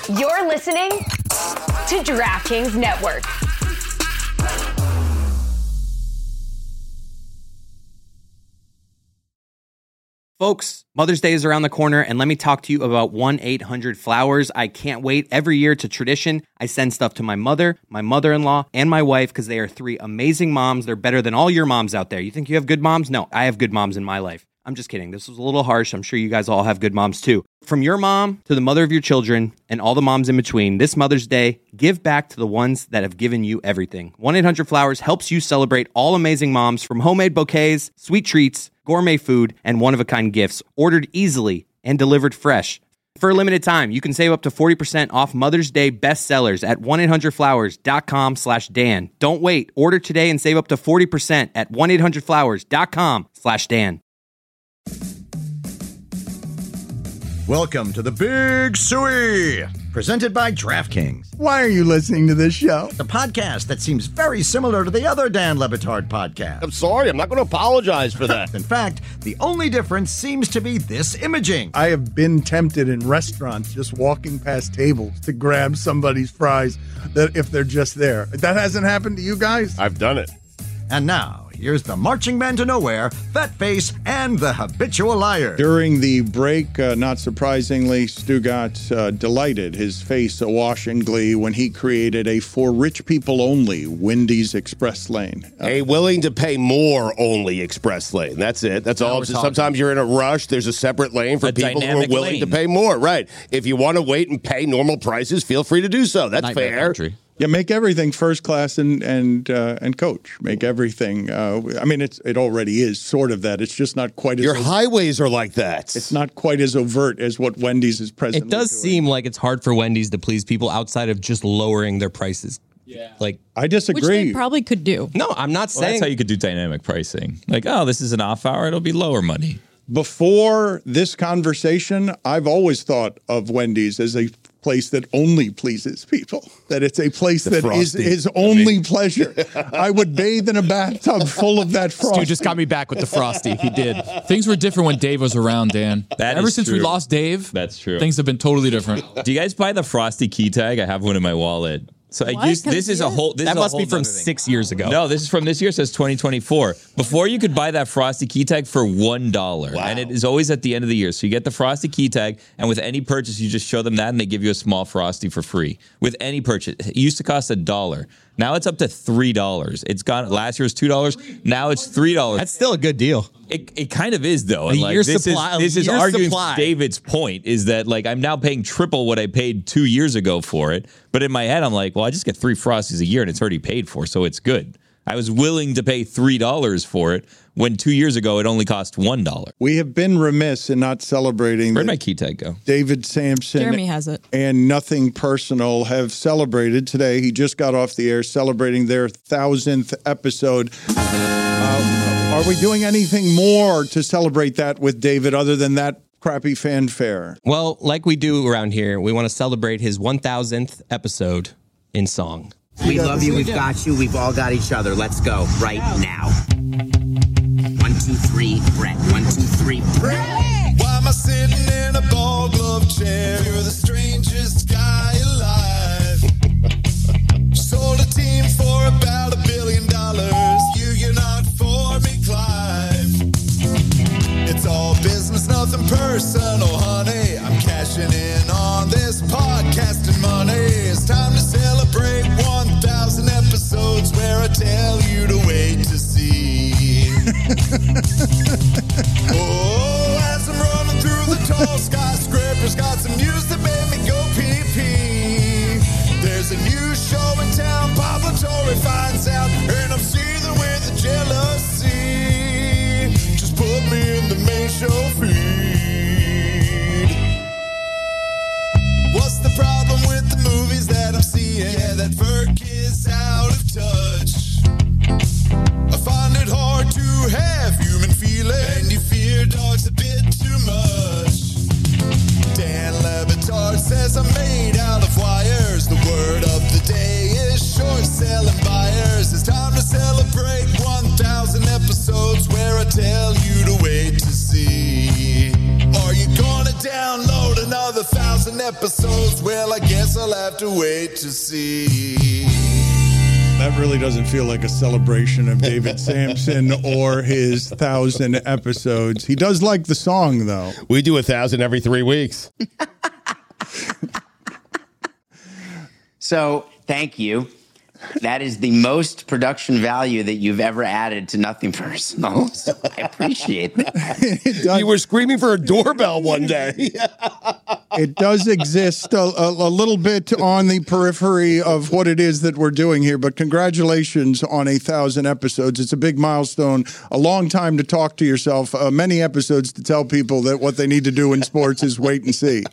You're listening to DraftKings Network. Folks, Mother's Day is around the corner, and let me talk to you about 1-800-Flowers. I can't wait. Every year, it's a tradition. I send stuff to my mother, my mother-in-law, and my wife because they are three amazing moms. They're better than all your moms out there. You think you have good moms? No, I have good moms in my life. I'm just kidding. This was a little harsh. I'm sure you guys all have good moms too. From your mom to the mother of your children and all the moms in between, this Mother's Day, give back to the ones that have given you everything. 1-800-Flowers helps you celebrate all amazing moms, from homemade bouquets, sweet treats, gourmet food, and one-of-a-kind gifts, ordered easily and delivered fresh. For a limited time, you can save up to 40% off Mother's Day bestsellers at 1-800-Flowers.com/Dan. Don't wait. Order today and save up to 40% at 1-800-Flowers.com/Dan. Welcome to the Big Suey, presented by DraftKings. Why are you listening to this show? The podcast that seems very similar to the other Dan Le Batard podcast. I'm sorry, I'm not going to apologize for that. In fact, the only difference seems to be this imaging. I have been tempted in restaurants just walking past tables to grab somebody's fries that if they're just there. That hasn't happened to you guys? I've done it. And now, here's the marching man to nowhere, Fat Face, and the habitual liar. During the break, not surprisingly, Stu got delighted, his face awash in glee, when he created a for rich people only Wendy's Express Lane. A willing to pay more only Express Lane. That's it. That's all. Sometimes you're in a rush. There's a separate lane for people who are willing to pay more. Right. If you want to wait and pay normal prices, feel free to do so. That's fair. Yeah, make everything first class and coach. Make everything. I mean, it already is sort of that. It's just not quite as your highways are like that. It's not quite as overt as what Wendy's is presently. It does seem like it's hard for Wendy's to please people outside of just lowering their prices. Yeah. Like, I disagree. Which they probably could do. No, I'm not saying that's how you could do dynamic pricing. Like, oh, this is an off hour, it'll be lower money. Before this conversation, I've always thought of Wendy's as a place that only pleases people, that it's a place that is only pleasure. I would bathe in a bathtub full of that Frosty. Stu just got me back with the Frosty. He did. Things were different when Dave was around, Dan. Ever since we lost Dave, that's true. Things have been totally different. Do you guys buy the Frosty key tag? I have one in my wallet. So I use this is a whole. This that is must a be whole from thing. 6 years ago. No, this is from this year. It says 2024. Before you could buy that Frosty key tag for $1, and it is always at the end of the year. So you get the Frosty key tag, and with any purchase, you just show them that, and they give you a small Frosty for free with any purchase. It used to cost $1. Now it's up to $3. It's gone. Last year was $2. Now it's $3. That's still a good deal. It kind of is though. And A year's supply. This is arguing David's point is that like I'm now paying triple what I paid 2 years ago for it. But in my head, I'm like, well, I just get 3 Frosties a year and it's already paid for, so it's good. I was willing to pay $3 for it when 2 years ago it only cost $1. We have been remiss in not celebrating. Where'd my key tag go? David Sampson. Jeremy has it. And Nothing Personal have celebrated today. He just got off the air celebrating their 1,000th episode. Are we doing anything more to celebrate that with David other than that crappy fanfare? Well, like we do around here, we want to celebrate his 1,000th episode in song. We love you, we've got you, we've all got each other. Let's go right now. 1, 2, 3, Brett. 1, 2, 3, Brett. Why am I sitting in a ball glove chair? You're the strangest guy alive. Sold a team for about $1 billion. You're not for me, Clive. It's all business, nothing personal, honey. I'm cashing in on this podcasting money. It's time to celebrate 1,000 episodes where I tell you to wait to see. Oh, as I'm running through the tall skyscrapers, got some news that made me go pee-pee. There's a new show in town, Pablo Torre finds out, and I'm seething with the jealousy. Just put me in the main show feed. What's the problem with the movies that I'm seeing? Yeah, that Verk is out of touch. I find it hard to have human feeling, and you fear dogs a bit too much. Dan Le Batard says I'm made out of wires. The word of the day is short selling buyers. It's time to celebrate 1,000 episodes where I tell you to wait to see. Are you gonna download another 1,000 1,000 episodes. Well, I guess I'll have to wait to see. That really doesn't feel like a celebration of David Sampson or his 1,000 episodes. He does like the song, though. We do 1,000 every 3 weeks. So, thank you. That is the most production value that you've ever added to Nothing Personal. So I appreciate that. You were screaming for a doorbell one day. It does exist a little bit on the periphery of what it is that we're doing here, but congratulations on 1,000 episodes. It's a big milestone, a long time to talk to yourself, many episodes to tell people that what they need to do in sports is wait and see.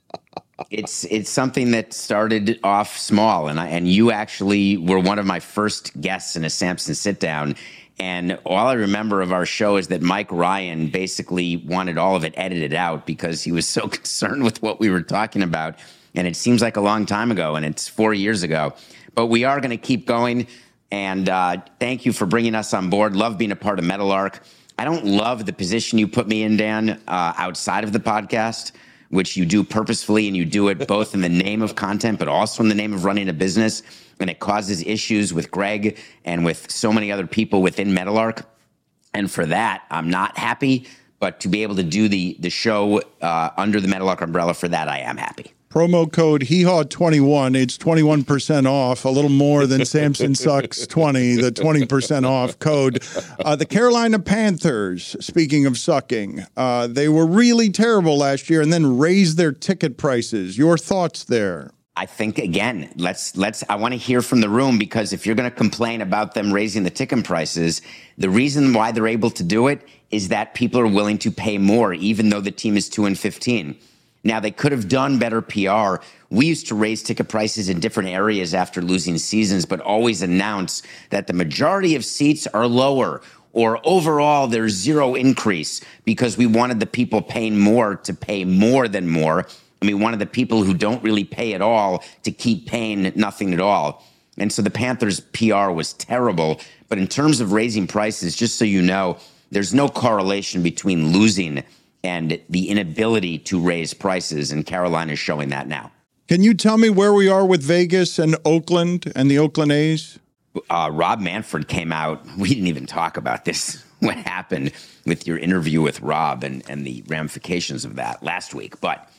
It's something that started off small, and you actually were one of my first guests in a Sampson sit down. And all I remember of our show is that Mike Ryan basically wanted all of it edited out because he was so concerned with what we were talking about. And it seems like a long time ago, and it's 4 years ago. But we are going to keep going. And thank you for bringing us on board. Love being a part of Meadowlark. I don't love the position you put me in, Dan, outside of the podcast, which you do purposefully, and you do it both in the name of content, but also in the name of running a business. And it causes issues with Greg and with so many other people within Meadowlark. And for that, I'm not happy. But to be able to do the show under the Meadowlark umbrella, for that, I am happy. Promo code HEHAW21. It's 21% off, a little more than Samson Sucks 20, the 20% off code. The Carolina Panthers, speaking of sucking, they were really terrible last year and then raised their ticket prices. Your thoughts there? I think, again, I want to hear from the room, because if you're going to complain about them raising the ticket prices, the reason why they're able to do it is that people are willing to pay more, even though the team is 2-15. Now, they could have done better PR. We used to raise ticket prices in different areas after losing seasons, but always announce that the majority of seats are lower, or overall there's zero increase, because we wanted the people paying more to pay more than more. And we wanted the people who don't really pay at all to keep paying nothing at all. And so the Panthers' PR was terrible. But in terms of raising prices, just so you know, there's no correlation between losing and the inability to raise prices, and Carolina is showing that now. Can you tell me where we are with Vegas and Oakland and the Oakland A's? Rob Manfred came out. We didn't even talk about this, what happened with your interview with Rob and the ramifications of that last week. But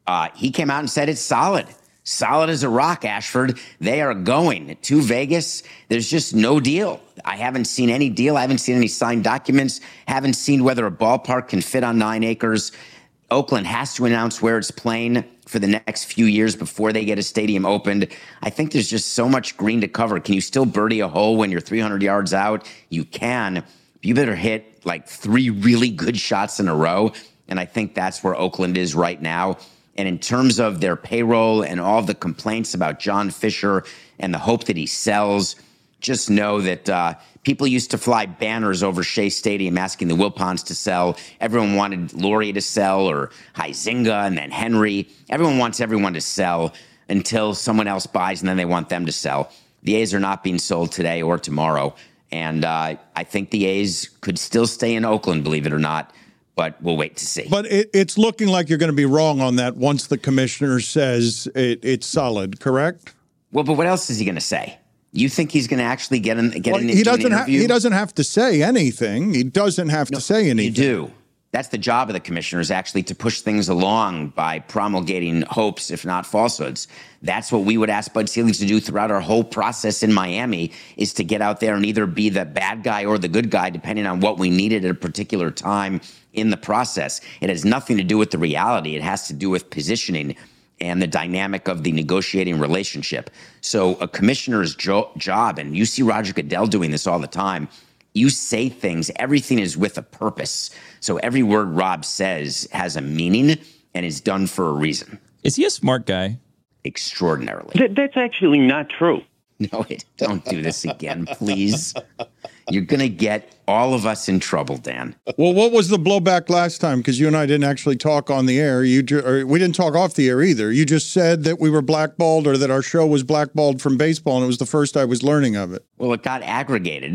he came out and said it's solid. Solid as a rock, Ashford. They are going to Vegas. There's just no deal. I haven't seen any deal. I haven't seen any signed documents. Haven't seen whether a ballpark can fit on 9 acres. Oakland has to announce where it's playing for the next few years before they get a stadium opened. I think there's just so much green to cover. Can you still birdie a hole when you're 300 yards out? You can. You better hit like 3 really good shots in a row. And I think that's where Oakland is right now. And in terms of their payroll and all the complaints about John Fisher and the hope that he sells, just know that people used to fly banners over Shea Stadium asking the Wilpons to sell. Everyone wanted Laurie to sell, or Huizinga, and then Henry. Everyone wants everyone to sell until someone else buys, and then they want them to sell. The A's are not being sold today or tomorrow. And I think the A's could still stay in Oakland, believe it or not. But we'll wait to see. But it's looking like you're going to be wrong on that once the commissioner says it's solid, correct? Well, but what else is he going to say? You think he's going to actually get an interview? He doesn't have to say anything. He doesn't have to say anything. You do. That's the job of the commissioner, is actually to push things along by promulgating hopes, if not falsehoods. That's what we would ask Bud Selig to do throughout our whole process in Miami, is to get out there and either be the bad guy or the good guy, depending on what we needed at a particular time in the process. It has nothing to do with the reality. It has to do with positioning and the dynamic of the negotiating relationship. So a commissioner's job, and you see Roger Goodell doing this all the time, you say things, everything is with a purpose. So every word Rob says has a meaning and is done for a reason. Is he a smart guy? Extraordinarily. That's actually not true. No, don't do this again, please. You're going to get all of us in trouble, Dan. Well, what was the blowback last time? Because you and I didn't actually talk on the air. We didn't talk off the air either. You just said that we were blackballed, or that our show was blackballed from baseball, and it was the first I was learning of it. Well, it got aggregated,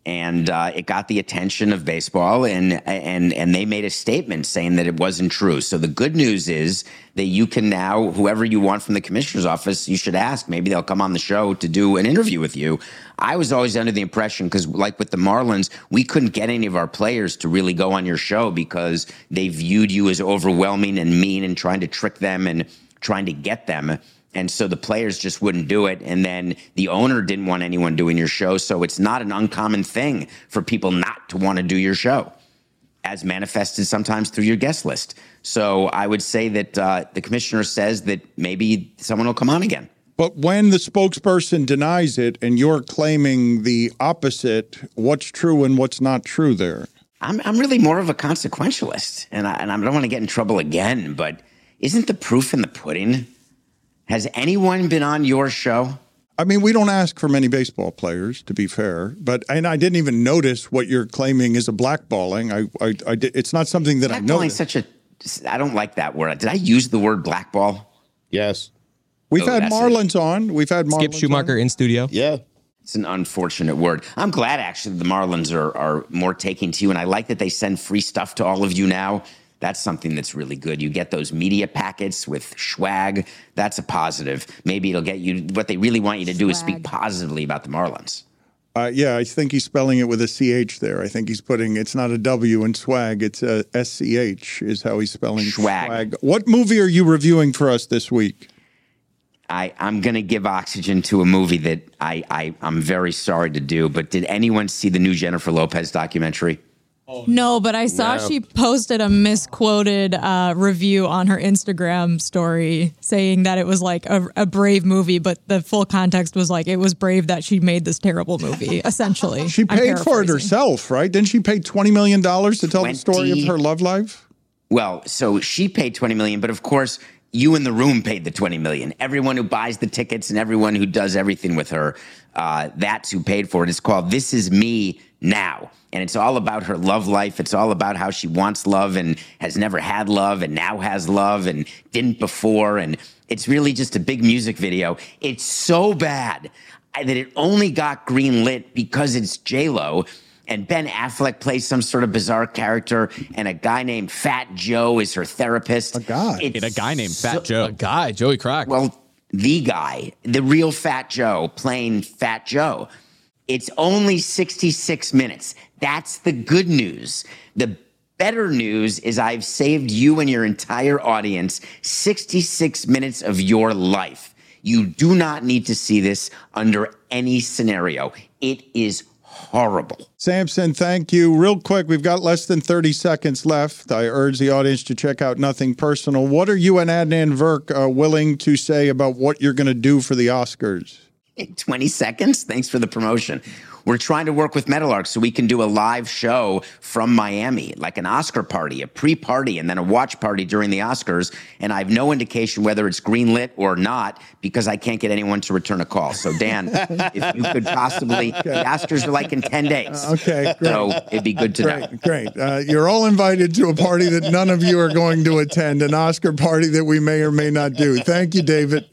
And it got the attention of baseball, and they made a statement saying that it wasn't true. So the good news is that you can now, whoever you want from the commissioner's office, you should ask. Maybe they'll come on the show to do an interview with you. I was always under the impression, because like with the Marlins, we couldn't get any of our players to really go on your show because they viewed you as overwhelming and mean and trying to trick them and trying to get them. And so the players just wouldn't do it. And then the owner didn't want anyone doing your show. So it's not an uncommon thing for people not to want to do your show, as manifested sometimes through your guest list. So I would say that the commissioner says that maybe someone will come on again. But when the spokesperson denies it and you're claiming the opposite, what's true and what's not true there? I'm really more of a consequentialist. And I don't want to get in trouble again, but isn't the proof in the pudding? Has anyone been on your show? I mean, we don't ask for many baseball players, to be fair. And I didn't even notice what you're claiming is a blackballing. It's not something that I know. I don't like that word. Did I use the word blackball? Yes. We've had Marlins on. We've had Marlins Skip Schumacher in studio. Yeah. It's an unfortunate word. I'm glad, actually, the Marlins are more taking to you. And I like that they send free stuff to all of you now. That's something that's really good. You get those media packets with swag. That's a positive. Maybe it'll get you. What they really want you to do is speak positively about the Marlins. Yeah, I think he's spelling it with a CH there. I think he's putting, it's not a W in swag, it's a SCH is how he's spelling swag. What movie are you reviewing for us this week? I'm going to give oxygen to a movie that I'm very sorry to do, but did anyone see the new Jennifer Lopez documentary? No, but I saw she posted a misquoted review on her Instagram story saying that it was like a brave movie, but the full context was like it was brave that she made this terrible movie, essentially. She paid for it herself, right? Didn't she pay $20 million to tell the story of her love life? Well, so she paid $20 million, but of course, you in the room paid the $20 million. Everyone who buys the tickets and everyone who does everything with her, that's who paid for it. It's called This Is Me Now. And it's all about her love life. It's all about how she wants love and has never had love and now has love and didn't before. And it's really just a big music video. It's so bad that it only got greenlit because it's J-Lo. And Ben Affleck plays some sort of bizarre character, and a guy named Fat Joe is her therapist. A guy named Fat Joe. A guy, Joey Crack. Well, the guy, the real Fat Joe, playing Fat Joe. It's only 66 minutes. That's the good news. The better news is I've saved you and your entire audience 66 minutes of your life. You do not need to see this under any scenario. It is horrible. Samson, thank you. Real quick, we've got less than 30 seconds left. I urge the audience to check out Nothing Personal. What are you and Adnan Virk willing to say about what you're going to do for the Oscars? 20 seconds? Thanks for the promotion. We're trying to work with Meadowlark so we can do a live show from Miami, like an Oscar party, a pre-party, and then a watch party during the Oscars. And I have no indication whether it's greenlit or not because I can't get anyone to return a call. So, Dan, if you could possibly, the Oscars are like in 10 days. Okay, great. So it'd be good to know. Great. You're all invited to a party that none of you are going to attend, an Oscar party that we may or may not do. Thank you, David.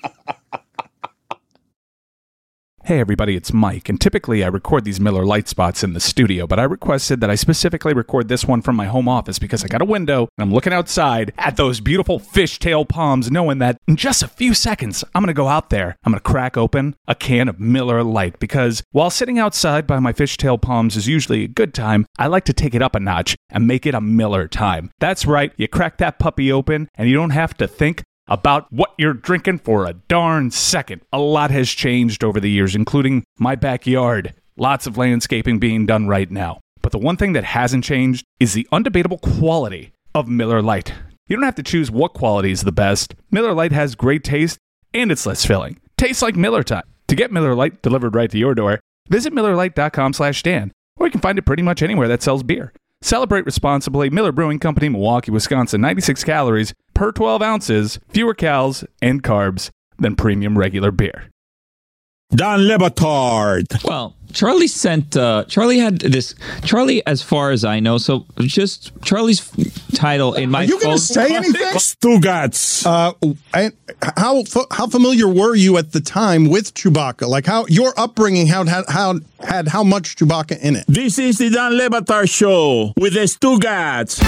Hey everybody, it's Mike, and typically I record these Miller Lite spots in the studio, but I requested that I specifically record this one from my home office because I got a window and I'm looking outside at those beautiful fishtail palms, knowing that in just a few seconds, I'm going to go out there, I'm going to crack open a can of Miller Lite, because while sitting outside by my fishtail palms is usually a good time, I like to take it up a notch and make it a Miller time. That's right, you crack that puppy open and you don't have to think about what you're drinking for a darn second. A lot has changed over the years, including my backyard. Lots of landscaping being done right now. But the one thing that hasn't changed is the undebatable quality of Miller Lite. You don't have to choose what quality is the best. Miller Lite has great taste, and it's less filling. Tastes like Miller time. To get Miller Lite delivered right to your door, visit MillerLite.com/Dan, or you can find it pretty much anywhere that sells beer. Celebrate responsibly. Miller Brewing Company, Milwaukee, Wisconsin. 96 calories per 12 ounces, fewer calories and carbs than premium regular beer. Don Le Batard. Well, Charlie sent. Charlie had this. Charlie, as far as I know, so just Charlie's title in my. Are you going to say anything? Stugats. How familiar were you at the time with Chewbacca? Like how your upbringing had how much Chewbacca in it? This is the Don Le Batard show with the Stugats.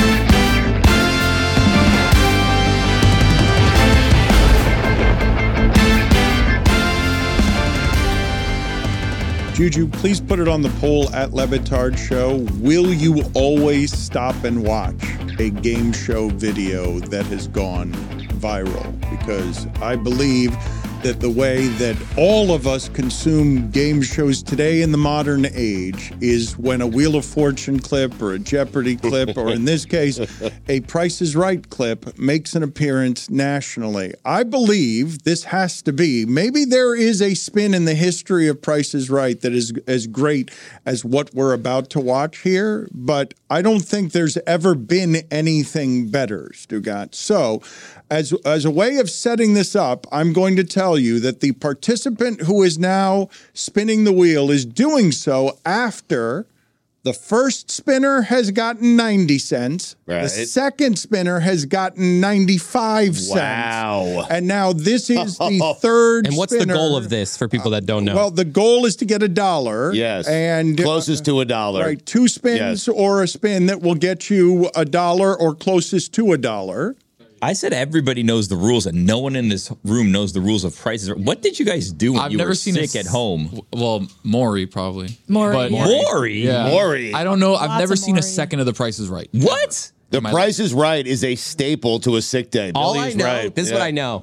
Juju, please put it on the poll at Le Batard Show. Will you always stop and watch a game show video that has gone viral? Because I believe that the way that all of us consume game shows today in the modern age is when a Wheel of Fortune clip or a Jeopardy clip, or in this case, a Price is Right clip makes an appearance nationally. I believe this has to be, maybe there is a spin in the history of Price is Right that is as great as what we're about to watch here, but I don't think there's ever been anything better, Stugat. So, as a way of setting this up, I'm going to tell you that the participant who is now spinning the wheel is doing so after the first spinner has gotten 90 cents. Right. The second spinner has gotten 95 cents. Wow. And now this is the third And what's spinner. the goal of this for people that don't know? Well, the goal is to get $1. Yes. And closest to $1. Right. 2 spins or a spin that will get you $1 or closest to $1. I said everybody knows the rules, and no one in this room knows the rules of prices. What did you guys do when you were sick at home? Well, Maury probably. Maury. Maury? Yeah. Maury. I don't know. I've Lots never of seen Maury. a second of The Price is Right. What? The Price is Right is a staple to a sick day. All Billy I is know, right. this is Yeah. what I know.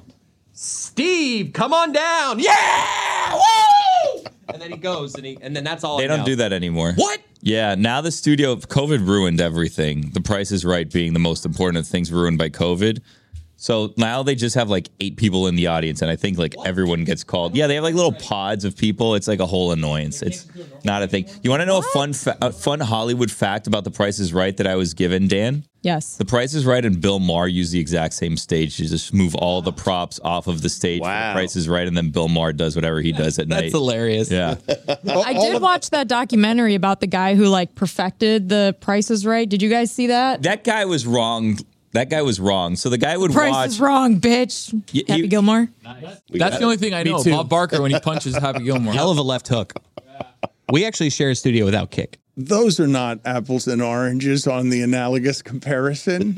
Steve, come on down. Yeah! Woo! And then he goes, and then that's all They I don't know. do that anymore. What? Yeah, now the studio, COVID ruined everything. The Price is Right being the most important of things ruined by COVID. So now they just have like 8 people in the audience, and I think like everyone gets called. Yeah, they have like little pods of people. It's like a whole annoyance. It's not a thing. You want to know a fun Hollywood fact about The Price is Right that I was given, Dan? Yes. The Price is Right and Bill Maher use the exact same stage. You just move all the props off of the stage. For The Price is Right, and then Bill Maher does whatever he does at night. That's hilarious. Yeah. I did watch that documentary about the guy who like perfected the Price is Right. Did you guys see that? That guy was wrong. That guy was wrong. So the guy would Price watch. is wrong, bitch. Happy Gilmore. That's the only thing I know. too. Bob Barker when he punches Happy Gilmore. Hell of a left hook. We actually share a studio without Kick. Those are not apples and oranges on the analogous comparison.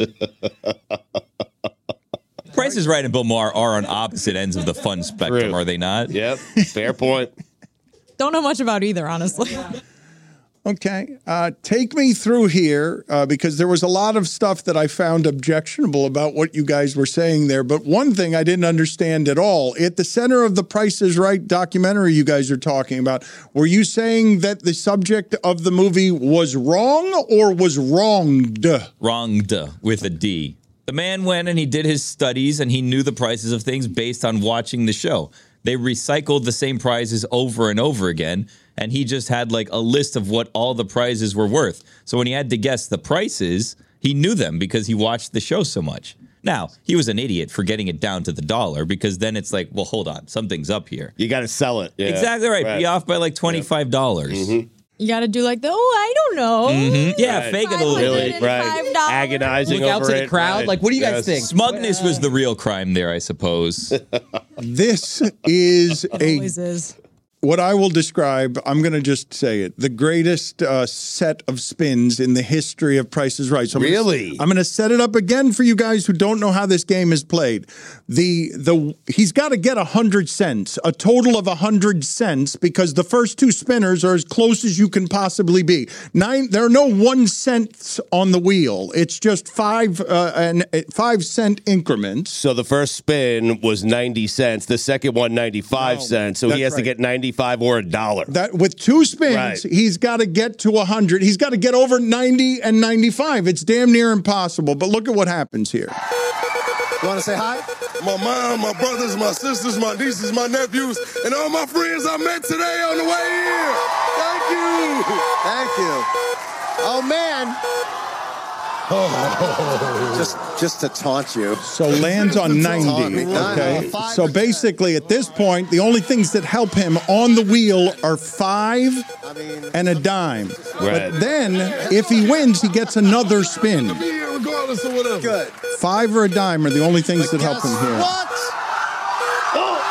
Price is Right and Bill Maher are on opposite ends of the fun spectrum, are they not? Yep. Fair point. Don't know much about either, honestly. Okay. Take me through here because there was a lot of stuff that I found objectionable about what you guys were saying there. But one thing I didn't understand at all, at the center of the Price is Right documentary you guys are talking about, were you saying that the subject of the movie was wrong or was wronged? Wronged with a D. The man went and he did his studies and he knew the prices of things based on watching the show. They recycled the same prizes over and over again, and he just had like a list of what all the prizes were worth. So when he had to guess the prices, he knew them because he watched the show so much. Now, he was an idiot for getting it down to the dollar because then it's like, well, hold on, something's up here. You got to sell it. Yeah. Exactly right. Be off by like $25. Mm-hmm. You got to do like the, I don't know. Mm-hmm. Yeah, fake it a little bit. Right. Agonizing Look out over to the it. crowd. Right. Like, what do you guys think? Smugness was the real crime there, I suppose. This is Always is. what I will describe, I'm going to just say it, the greatest set of spins in the history of Price is Right. So I'm going to set it up again for you guys who don't know how this game is played. He's got to get 100 cents, a total of 100 cents, because the first 2 spinners are as close as you can possibly be. There are no 1 cents on the wheel. It's just 5 cent increments. So the first spin was 90 cents. The second one, 95 cents. So he has to get 95 or $1. That with 2 spins, he's got to get to 100. He's got to get over 90 and 95. It's damn near impossible. But look at what happens here. You want to say hi? My mom, my brothers, my sisters, my nieces, my nephews, and all my friends I met today on the way here. Thank you. Thank you. Oh, man. Just to taunt you. So lands on 90. Okay. So basically, at this point, the only things that help him on the wheel are 5 and a dime. Right. But then, if he wins, he gets another spin. Regardless of whatever. Good. 5 or a dime are the only things that help him here. What? Oh,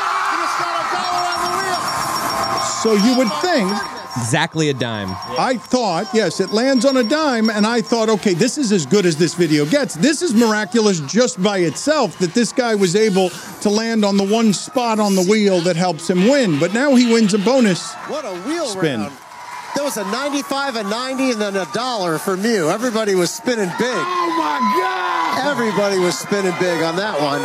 So you would think. Exactly a dime. I thought, yes, it lands on a dime, and I thought, okay, this is as good as this video gets. This is miraculous just by itself that this guy was able to land on the one spot on the wheel that helps him win. But now he wins a bonus what a wheel spin. round. There was a 95, a 90, and then $1 for Mew. Everybody was spinning big. Oh, my God. Everybody was spinning big on that one.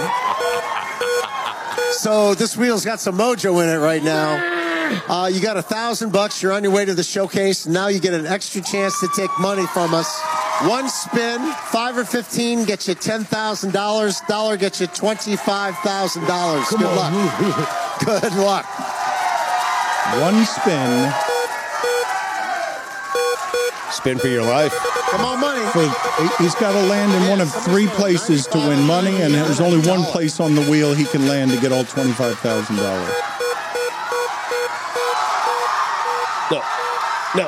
So this wheel's got some mojo in it right now. You got $1,000. You're on your way to the showcase. Now you get an extra chance to take money from us. One spin, 5 or 15 gets you $10,000. Dollar gets you $25,000. Good luck. Good luck. One spin. Spin for your life. Come on, money. He's got to land in one of 3 places to win money, and there's only one place on the wheel he can land to get all $25,000. No.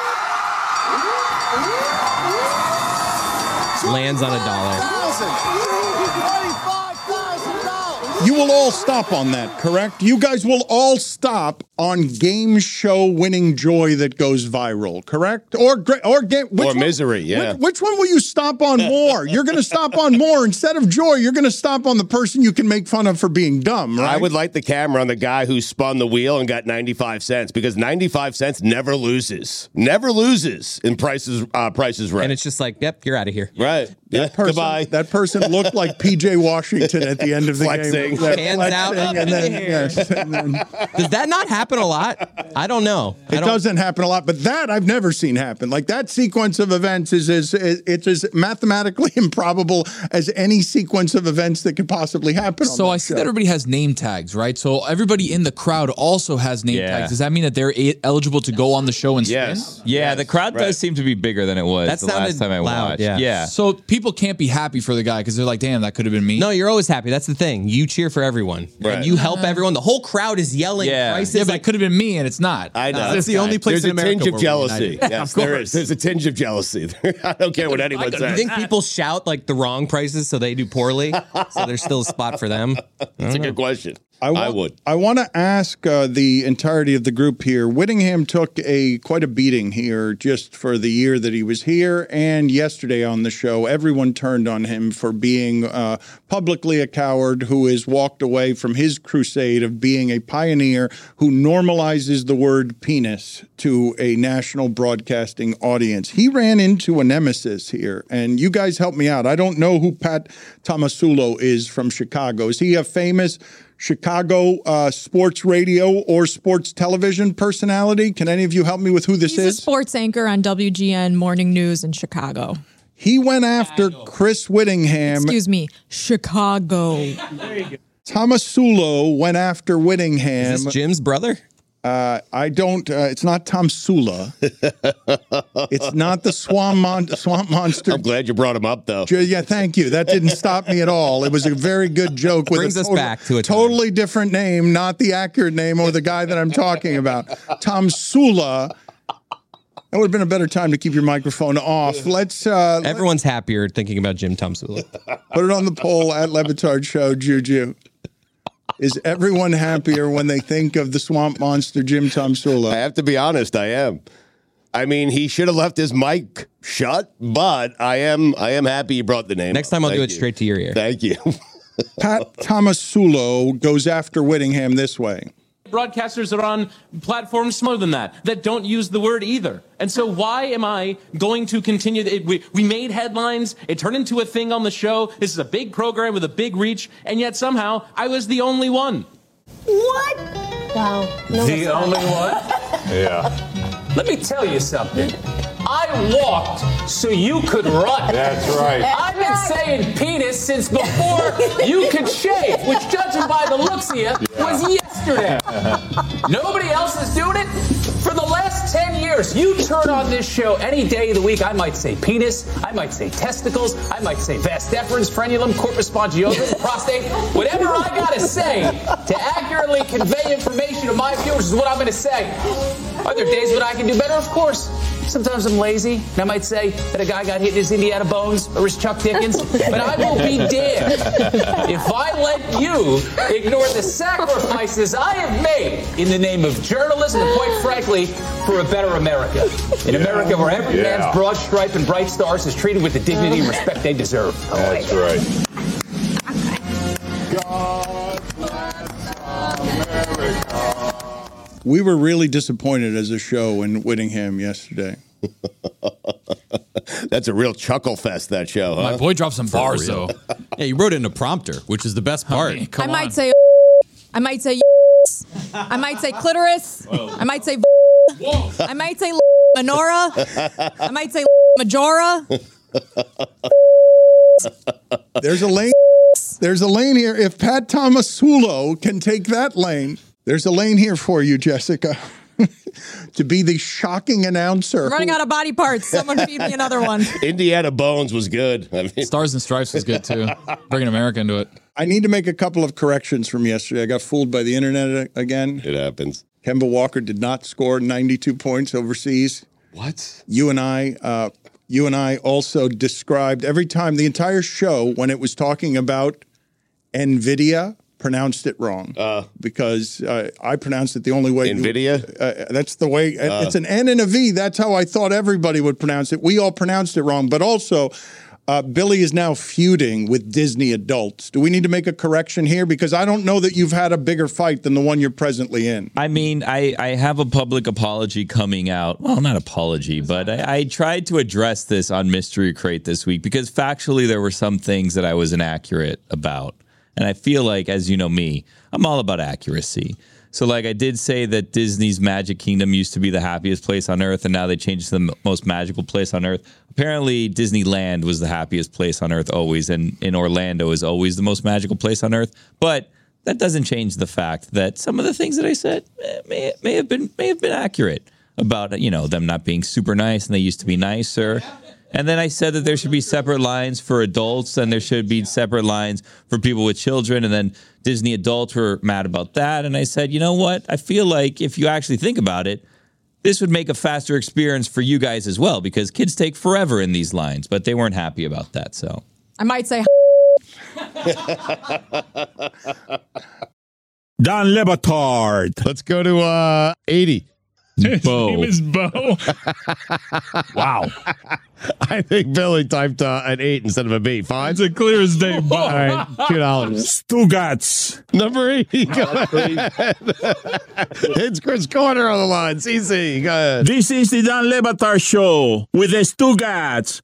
Lands on $1. You will all stop on that, correct? You guys will all stop on game show winning joy that goes viral, correct? Or misery, yeah. Which one will you stop on more? You're going to stop on more. Instead of joy, you're going to stop on the person you can make fun of for being dumb, right? I would like the camera on the guy who spun the wheel and got 95 cents because 95 cents never loses. Never loses in Prices Right. And it's just like, yep, you're out of here. Right. Yeah, goodbye. That person looked like P.J. Washington at the end of the game. Hands out. And then, Does that not happen a lot? I don't know. It doesn't happen a lot, but that I've never seen happen. Like that sequence of events is as mathematically improbable as any sequence of events that could possibly happen. So I see that everybody has name tags, right? So everybody in the crowd also has name tags. Does that mean that they're eligible to go on the show and spin? Yeah, the crowd does seem to be bigger than it was That the last time I watched. Yeah. So people can't be happy for the guy because they're like, damn, that could have been me. No, you're always happy. That's the thing. You cheer for everyone. Right. And you help everyone. The whole crowd is yelling prices. Yeah, but it could have been me, and it's not. I know. That's the only place in America There's a tinge of where jealousy. Yes, there is. There's a tinge of jealousy. I don't care what anyone says. You think people shout like the wrong prices so they do poorly? So there's still a spot for them? That's a good question. I would. I want to ask the entirety of the group here. Whittingham took quite a beating here just for the year that he was here, and yesterday on the show, everyone turned on him for being publicly a coward who has walked away from his crusade of being a pioneer who normalizes the word penis to a national broadcasting audience. He ran into a nemesis here, and you guys help me out. I don't know who Pat Tomasulo is from Chicago. Is he a famous Chicago sports radio or sports television personality? Can any of you help me with who this is? He's a sports anchor on WGN Morning News in Chicago. He went after Chris Whittingham. Excuse me, Chicago. Tomasulo went after Whittingham. Is this Jim's brother? I don't. It's not Tom Sula. It's not the swamp monster. I'm glad you brought him up, though. Yeah, thank you. That didn't stop me at all. It was a very good joke. Brings us back to a totally different name, not the accurate name or the guy that I'm talking about. Tom Sula. That would have been a better time to keep your microphone off. Everyone's happier thinking about Jim Tomsula. Put it on the poll at Le Batard Show, Juju. Is everyone happier when they think of the swamp monster, Jim Tomsula? I have to be honest, I am. I mean, he should have left his mic shut, but I am happy he brought the name. Next time I'll do it straight to your ear. Thank you. Pat Tomasulo goes after Whittingham this way. Broadcasters are on platforms smaller than that don't use the word either. And so why am I going to continue? We made headlines. It turned into a thing on the show. This is a big program with a big reach. And yet somehow I was the only one. What? Wow. No, the only one? Yeah. Let me tell you something. I walked so you could run. That's right. I've been saying penis since before you could shave, which, judging by the looks of you, was yesterday. Nobody else is doing it for the last last 10 years, you turn on this show any day of the week, I might say penis, I might say testicles, I might say vas deferens, frenulum, corpus spongiosum, prostate, whatever I gotta say to accurately convey information to my viewers is what I'm gonna say. Are there days when I can do better? Of course. Sometimes I'm lazy, and I might say that a guy got hit in his Indiana Bones or his Chuck Dickens, but I will be damned if I let you ignore the sacrifices I have made in the name of journalism and, quite frankly, for a better America. In America where every man's broad stripe and bright stars is treated with the dignity and respect they deserve. That's right. We were really disappointed as a show in Whittingham yesterday. That's a real chuckle fest, that show, huh? My boy dropped some bars, though. Yeah, you wrote it in a prompter, which is the best part. I might say I might say I might say clitoris. I might say I might say menorah. I might say majora. There's a lane. There's a lane here. If Pat Tomasulo can take that lane, there's a lane here for you, Jessica, to be the shocking announcer. I'm running out of body parts. Someone feed me another one. Indiana Bones was good. I mean, Stars and Stripes was good, too. Bringing America into it. I need to make a couple of corrections from yesterday. I got fooled by the internet again. It happens. Kemba Walker did not score 92 points overseas. What? You and I also described every time the entire show when it was talking about NVIDIA, pronounced it wrong because I pronounced it the only way. NVIDIA? That's the way. It's an N and a V. That's how I thought everybody would pronounce it. We all pronounced it wrong. But also, Billy is now feuding with Disney adults. Do we need to make a correction here? Because I don't know that you've had a bigger fight than the one you're presently in. I mean, I have a public apology coming out. Well, not apology, but I tried to address this on Mystery Crate this week because factually there were some things that I was inaccurate about. And I feel like, as you know me, I'm all about accuracy. So, like, I did say that Disney's Magic Kingdom used to be the happiest place on Earth, and now they changed it to the most magical place on Earth. Apparently, Disneyland was the happiest place on Earth always, and in Orlando is always the most magical place on Earth. But that doesn't change the fact that some of the things that I said may have been accurate about, you know, them not being super nice, and they used to be nicer. And then I said that there should be separate lines for adults and there should be separate lines for people with children. And then Disney adults were mad about that. And I said, you know what? I feel like if you actually think about it, this would make a faster experience for you guys as well, because kids take forever in these lines, but they weren't happy about that. So I might say Don Le Batard. Let's go to 80. His name is Bo. Wow. I think Billy typed an 8 instead of a B. Fine. It's a clear as day, Bo. All right, $2. Stugats. Number 80. Go ahead. It's Chris Corner on the line. CC, go ahead. This is the Don Le Batard Show with the Stugats.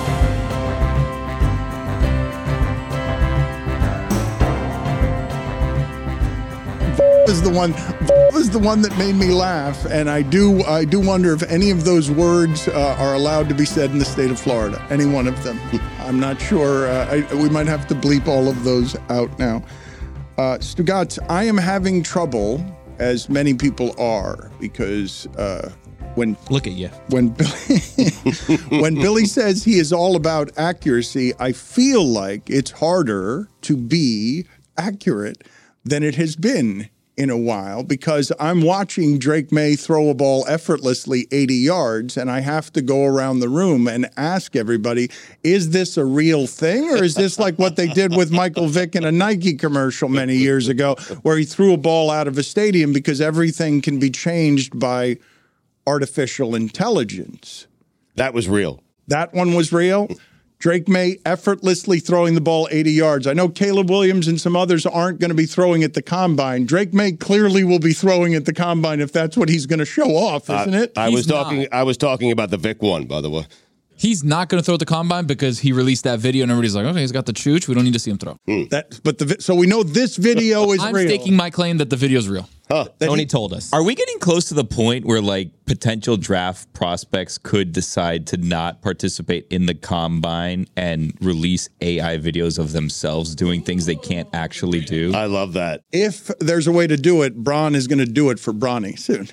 Was the one that made me laugh, and I do wonder if any of those words are allowed to be said in the state of Florida. Any one of them. I'm not sure. We might have to bleep all of those out now. Stugats, I am having trouble, as many people are, because when look at you when Billy says he is all about accuracy, I feel like it's harder to be accurate than it has been in a while, because I'm watching Drake May throw a ball effortlessly 80 yards, and I have to go around the room and ask everybody, is this a real thing, or is this like what they did with Michael Vick in a Nike commercial many years ago, where he threw a ball out of a stadium because everything can be changed by artificial intelligence? That was real. That one was real? Drake May effortlessly throwing the ball 80 yards. I know Caleb Williams and some others aren't going to be throwing at the combine. Drake May clearly will be throwing at the combine if that's what he's going to show off, isn't it? I was talking about the Vic one, by the way. He's not going to throw at the combine because he released that video and everybody's like, okay, he's got the chooch. We don't need to see him throw. So we know this video is I'm real. I'm staking my claim that the video is real. Tony told us. Are we getting close to the point where like potential draft prospects could decide to not participate in the combine and release AI videos of themselves doing things they can't actually do? I love that. If there's a way to do it, Braun is going to do it for Bronny soon.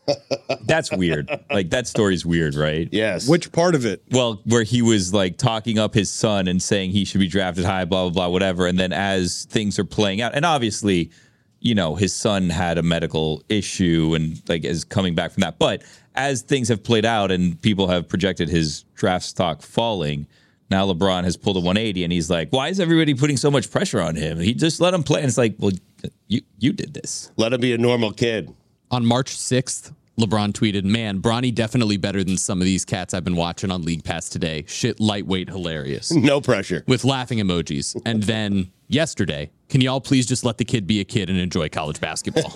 That's weird. Like, that story's weird, right? Yes. Which part of it? Well, where he was like talking up his son and saying he should be drafted high, blah, blah, blah, whatever. And then as things are playing out, and obviously, you know, his son had a medical issue and like is coming back from that. But as things have played out and people have projected his draft stock falling, now LeBron has pulled a 180 and he's like, why is everybody putting so much pressure on him? He just let him play. And it's like, well, you did this. Let him be a normal kid. On March 6th, LeBron tweeted, man, Bronny definitely better than some of these cats I've been watching on League Pass today. Shit, lightweight, hilarious. No pressure. With laughing emojis. And then yesterday, can y'all please just let the kid be a kid and enjoy college basketball?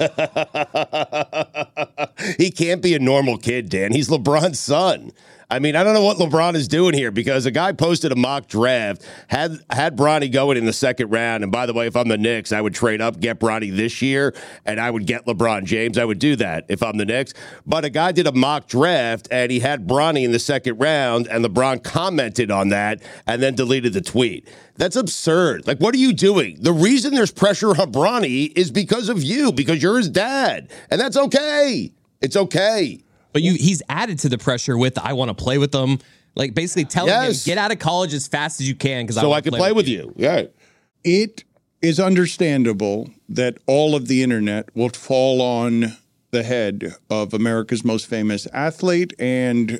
He can't be a normal kid, Dan. He's LeBron's son. I mean, I don't know what LeBron is doing here because a guy posted a mock draft, had Bronny going in the second round. And by the way, if I'm the Knicks, I would trade up, get Bronny this year, and I would get LeBron James. I would do that if I'm the Knicks. But a guy did a mock draft, and he had Bronny in the second round, and LeBron commented on that and then deleted the tweet. That's absurd. Like, what are you doing? The reason there's pressure on Bronny is because of you, because you're his dad. And that's okay. It's okay. But he's added to the pressure with, I want to play with them. Like, basically telling him, get out of college as fast as you can because I can play with you. Yeah. It is understandable that all of the internet will fall on the head of America's most famous athlete and,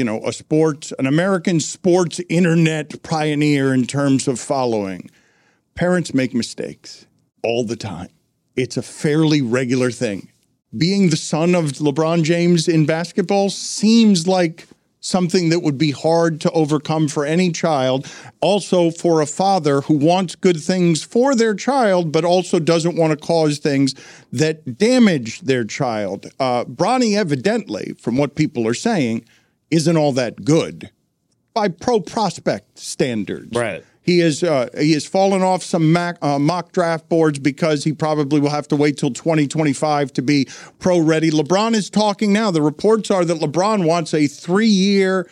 an American sports internet pioneer in terms of following. Parents make mistakes all the time. It's a fairly regular thing. Being the son of LeBron James in basketball seems like something that would be hard to overcome for any child. Also for a father who wants good things for their child, but also doesn't want to cause things that damage their child. Bronny, evidently, from what people are saying, isn't all that good by pro prospect standards. Right. He has fallen off some mock draft boards because he probably will have to wait till 2025 to be pro ready. LeBron is talking now. The reports are that LeBron wants a 3-year,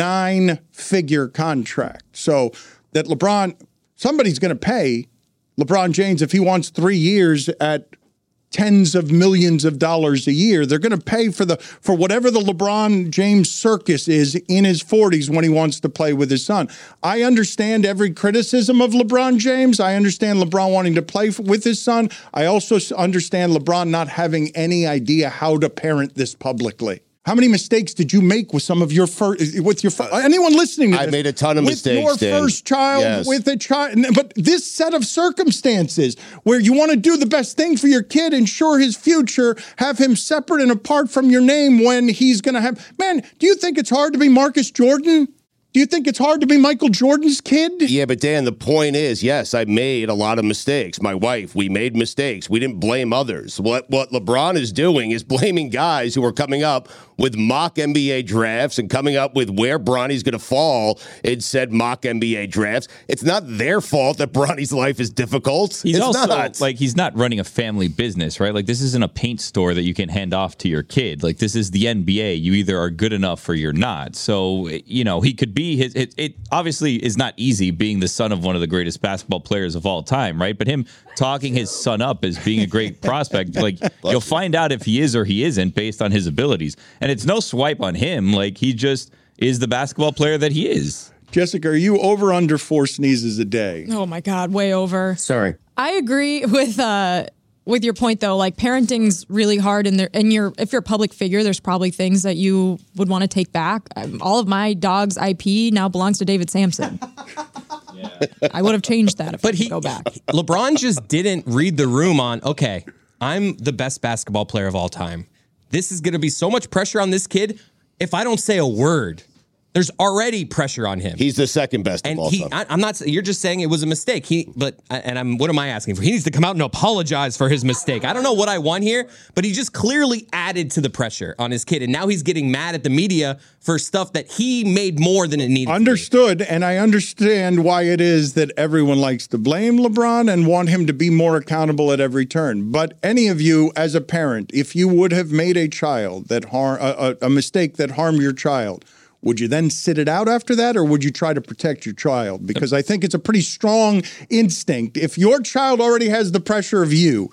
9-figure contract. So that somebody's going to pay LeBron James if he wants 3 years at tens of millions of dollars a year. They're going to pay for whatever the LeBron James circus is in his 40s when he wants to play with his son. I understand every criticism of LeBron James. I understand LeBron wanting to play with his son. I also understand LeBron not having any idea how to parent this publicly. How many mistakes did you make with some of your anyone listening to this? I made a ton of mistakes, with your first child, yes. With a child. But this set of circumstances where you want to do the best thing for your kid, ensure his future, have him separate and apart from your name when he's going to have... Man, do you think it's hard to be Marcus Jordan? Do you think it's hard to be Michael Jordan's kid? Yeah, but Dan, the point is, yes, I made a lot of mistakes. My wife, we made mistakes. We didn't blame others. What LeBron is doing is blaming guys who are coming up with mock NBA drafts and coming up with where Bronny's going to fall in said mock NBA drafts. It's not their fault that Bronny's life is difficult. He's he's not running a family business, right? Like, this isn't a paint store that you can hand off to your kid. Like, this is the NBA. You either are good enough or you're not. So, he could be it obviously is not easy being the son of one of the greatest basketball players of all time, right? But him talking his son up as being a great prospect, like, you'll find out if he is or he isn't based on his abilities. And it's no swipe on him. Like, he just is the basketball player that he is. Jessica, are you over under 4 sneezes a day? Oh my God, way over. Sorry. I agree with your point though. Like, parenting's really hard, and if you're a public figure, there's probably things that you would want to take back. All of my dog's IP now belongs to David Sampson. I would have changed that if I could go back. LeBron just didn't read the room on, okay, I'm the best basketball player of all time. This is going to be so much pressure on this kid. If I don't say a word, there's already pressure on him. He's the second best of all time. I'm not. You're just saying it was a mistake. What am I asking for? He needs to come out and apologize for his mistake. I don't know what I want here, but he just clearly added to the pressure on his kid, and now he's getting mad at the media for stuff that he made more than it needed. Understood, and I understand why it is that everyone likes to blame LeBron and want him to be more accountable at every turn. But any of you, as a parent, if you would have made a child that a mistake that harmed your child, would you then sit it out after that, or would you try to protect your child? Because I think it's a pretty strong instinct. If your child already has the pressure of you,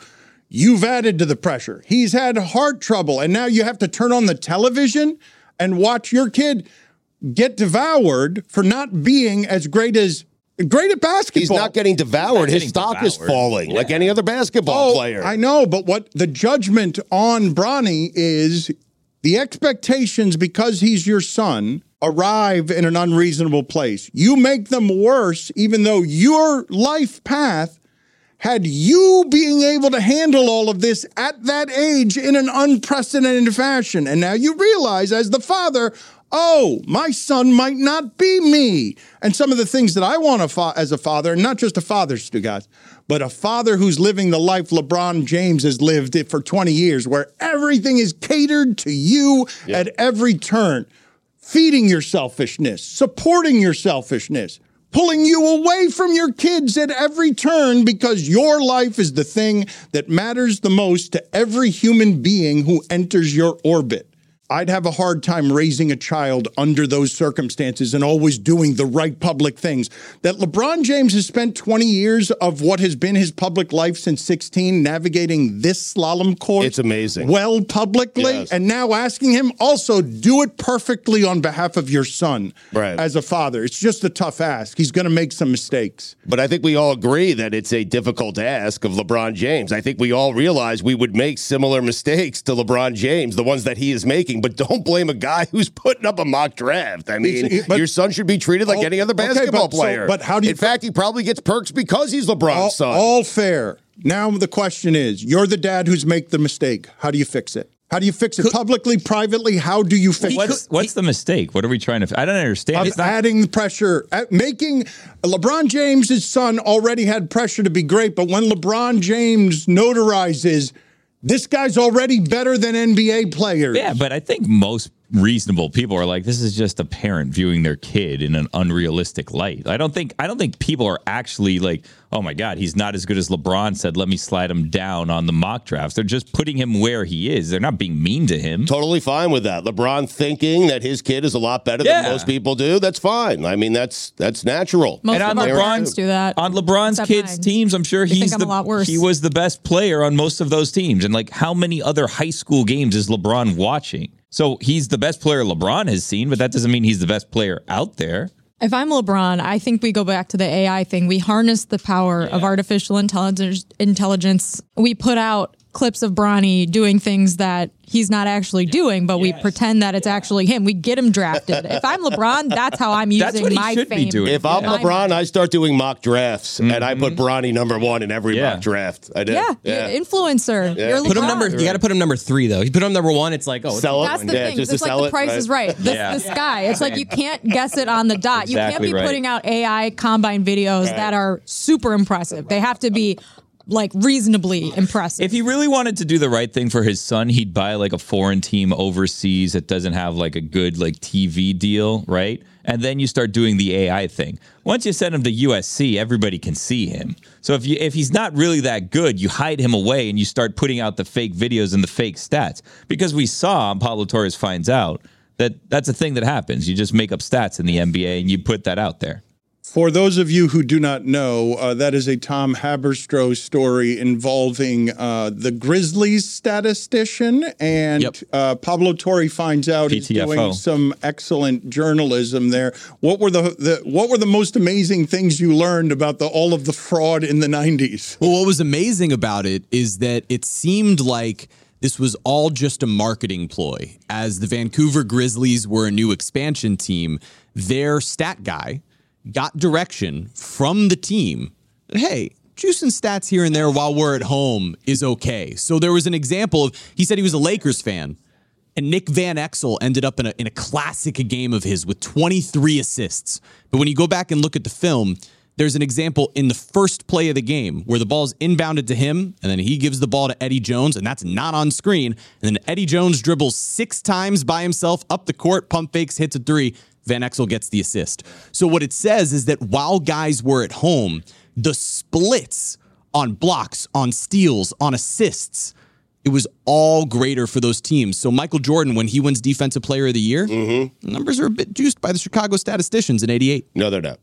You've added to the pressure. He's had heart trouble, and now you have to turn on the television and watch your kid get devoured for not being as great at basketball. He's not getting devoured. His stock is falling like any other basketball player. I know, but what the judgment on Bronny is, the expectations, because he's your son, arrive in an unreasonable place. You make them worse, even though your life path had you being able to handle all of this at that age in an unprecedented fashion. And now you realize, as the father, oh, my son might not be me. And some of the things that I want as a father, and not just a father, Stu, guys, but a father who's living the life LeBron James has lived it for 20 years, where everything is catered to you at every turn. Feeding your selfishness, supporting your selfishness, pulling you away from your kids at every turn, because your life is the thing that matters the most to every human being who enters your orbit. I'd have a hard time raising a child under those circumstances and always doing the right public things. That LeBron James has spent 20 years of what has been his public life since 16 navigating this slalom course. It's amazing. Well, publicly, and now asking him also do it perfectly on behalf of your son as a father. It's just a tough ask. He's going to make some mistakes. But I think we all agree that it's a difficult ask of LeBron James. I think we all realize we would make similar mistakes to LeBron James, the ones that he is making. But don't blame a guy who's putting up a mock draft. I mean, your son should be treated like any other basketball player. But how do you? In fact, he probably gets perks because he's LeBron's son. All fair. Now the question is, you're the dad who's made the mistake. How do you fix it? How do you fix it? Publicly, privately, how do you fix it? What's the mistake? What are we trying to... I don't understand. Adding the pressure. Making... LeBron James' son already had pressure to be great, but when LeBron James notarizes... This guy's already better than NBA players. Yeah, but I think most reasonable people are like, this is just a parent viewing their kid in an unrealistic light. I don't think people are actually like, oh my God, he's not as good as LeBron said, let me slide him down on the mock drafts. They're just putting him where he is. They're not being mean to him. Totally fine with that. LeBron thinking that his kid is a lot better than most people do, that's fine. I mean, that's natural. Most of our parents do that. On LeBron's kids' teams, I'm sure he was the best player on most of those teams. And like, how many other high school games is LeBron watching? So he's the best player LeBron has seen, but that doesn't mean he's the best player out there. If I'm LeBron, I think we go back to the AI thing. We harness the power of artificial intelligence. We put out clips of Bronny doing things that he's not actually doing, but we pretend that it's actually him. We get him drafted. If I'm LeBron, that's how I'm using my fame. If I'm LeBron, I start doing mock drafts, and I put Bronny number 1 in every mock draft. I did. Yeah, influencer. You're put him number. You got to put him number 3 though. You put him number 1, it's like, oh, sell it. That's the thing. It's like The Price is Right. This guy. It's like you can't guess it on the dot. You can't be putting out AI combine videos that are super impressive. They have to be like reasonably impressive. If he really wanted to do the right thing for his son, he'd buy like a foreign team overseas that doesn't have like a good like TV deal, right? And then you start doing the AI thing. Once you send him to USC, everybody can see him. So if he's not really that good, you hide him away and you start putting out the fake videos and the fake stats. Because we saw on Pablo Torres Finds Out that that's a thing that happens. You just make up stats in the NBA and you put that out there. For those of you who do not know, that is a Tom Haberstroh story involving the Grizzlies statistician, and Pablo Torre Finds Out is doing some excellent journalism there. What were the most amazing things you learned about all of the fraud in the 90s? Well, what was amazing about it is that it seemed like this was all just a marketing ploy. As the Vancouver Grizzlies were a new expansion team, their stat guy got direction from the team that, hey, juicing stats here and there while we're at home is okay. So there was an example of, he said he was a Lakers fan, and Nick Van Exel ended up in a classic game of his with 23 assists. But when you go back and look at the film, there's an example in the first play of the game where the ball's inbounded to him, and then he gives the ball to Eddie Jones, and that's not on screen. And then Eddie Jones dribbles 6 times by himself up the court, pump fakes, hits a 3. Van Exel gets the assist. So what it says is that while guys were at home, the splits on blocks, on steals, on assists, it was all greater for those teams. So Michael Jordan, when he wins Defensive Player of the Year, numbers are a bit juiced by the Chicago statisticians in '88. No, they're not.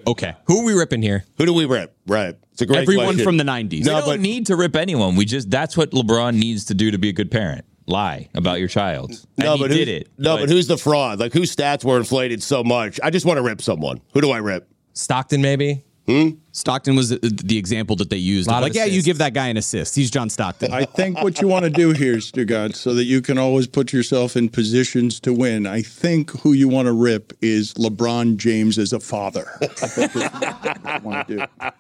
Okay. Who are we ripping here? Who do we rip? Right. It's a great Everyone question. from the 90s. We don't need to rip anyone. That's what LeBron needs to do to be a good parent. Lie about your child. No, and but he did it. But who's the fraud? Like, whose stats were inflated so much? I just want to rip someone. Who do I rip? Stockton, maybe? Stockton was the example that they used. Like, yeah, you give that guy an assist. He's John Stockton. I think what you want to do here, Stugotz, so that you can always put yourself in positions to win, I think who you want to rip is LeBron James as a father. I think that's what you want to do.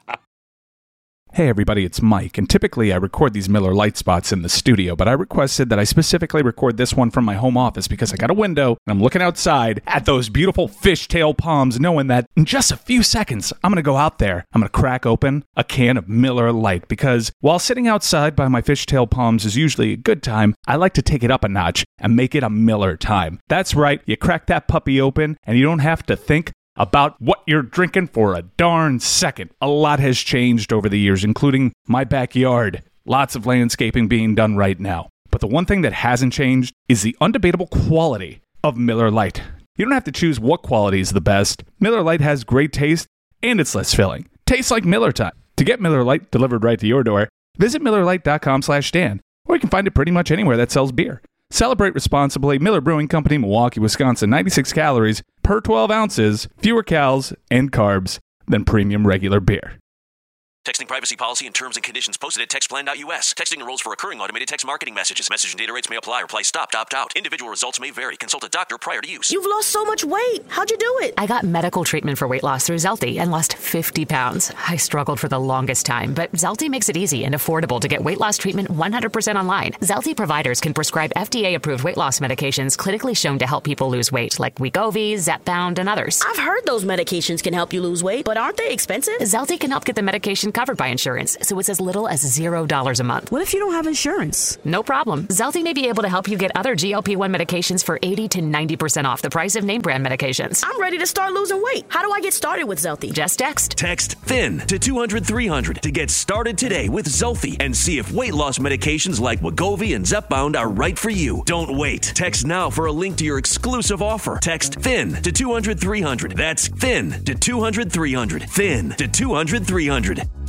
Hey everybody, it's Mike, and typically I record these Miller Lite spots in the studio, but I requested that I specifically record this one from my home office because I got a window and I'm looking outside at those beautiful fishtail palms, knowing that in just a few seconds I'm going to go out there, I'm going to crack open a can of Miller Lite, because while sitting outside by my fishtail palms is usually a good time, I like to take it up a notch and make it a Miller time. That's right, you crack that puppy open and you don't have to think about what you're drinking for a darn second. A lot has changed over the years, including my backyard. Lots of landscaping being done right now. But the one thing that hasn't changed is the undebatable quality of Miller Lite. You don't have to choose what quality is the best. Miller Lite has great taste, and it's less filling. Tastes like Miller time. To get Miller Lite delivered right to your door, visit MillerLite.com/Dan, or you can find it pretty much anywhere that sells beer. Celebrate responsibly. Miller Brewing Company, Milwaukee, Wisconsin. 96 calories per 12 ounces, fewer calories and carbs than premium regular beer. Texting privacy policy and terms and conditions posted at textplan.us. Texting enrolls for recurring automated text marketing messages. Message and data rates may apply. Reply stop, opt out. Individual results may vary. Consult a doctor prior to use. You've lost so much weight. How'd you do it? I got medical treatment for weight loss through Zelty and lost 50 pounds. I struggled for the longest time, but Zelty makes it easy and affordable to get weight loss treatment 100% online. Zelty providers can prescribe FDA-approved weight loss medications clinically shown to help people lose weight, like Wegovy, Zepbound, and others. I've heard those medications can help you lose weight, but aren't they expensive? Zelty can help get the medication covered by insurance, so it's as little as $0 a month. What if you don't have insurance? No problem. Zelty may be able to help you get other GLP-1 medications for 80 to 90% off the price of name brand medications. I'm ready to start losing weight. How do I get started with Zelty? Just text. Text THIN to 200-300 to get started today with Zelty and see if weight loss medications like Wegovy and Zepbound are right for you. Don't wait. Text now for a link to your exclusive offer. Text THIN to 200-300. That's THIN to 200-300. THIN to 200-300.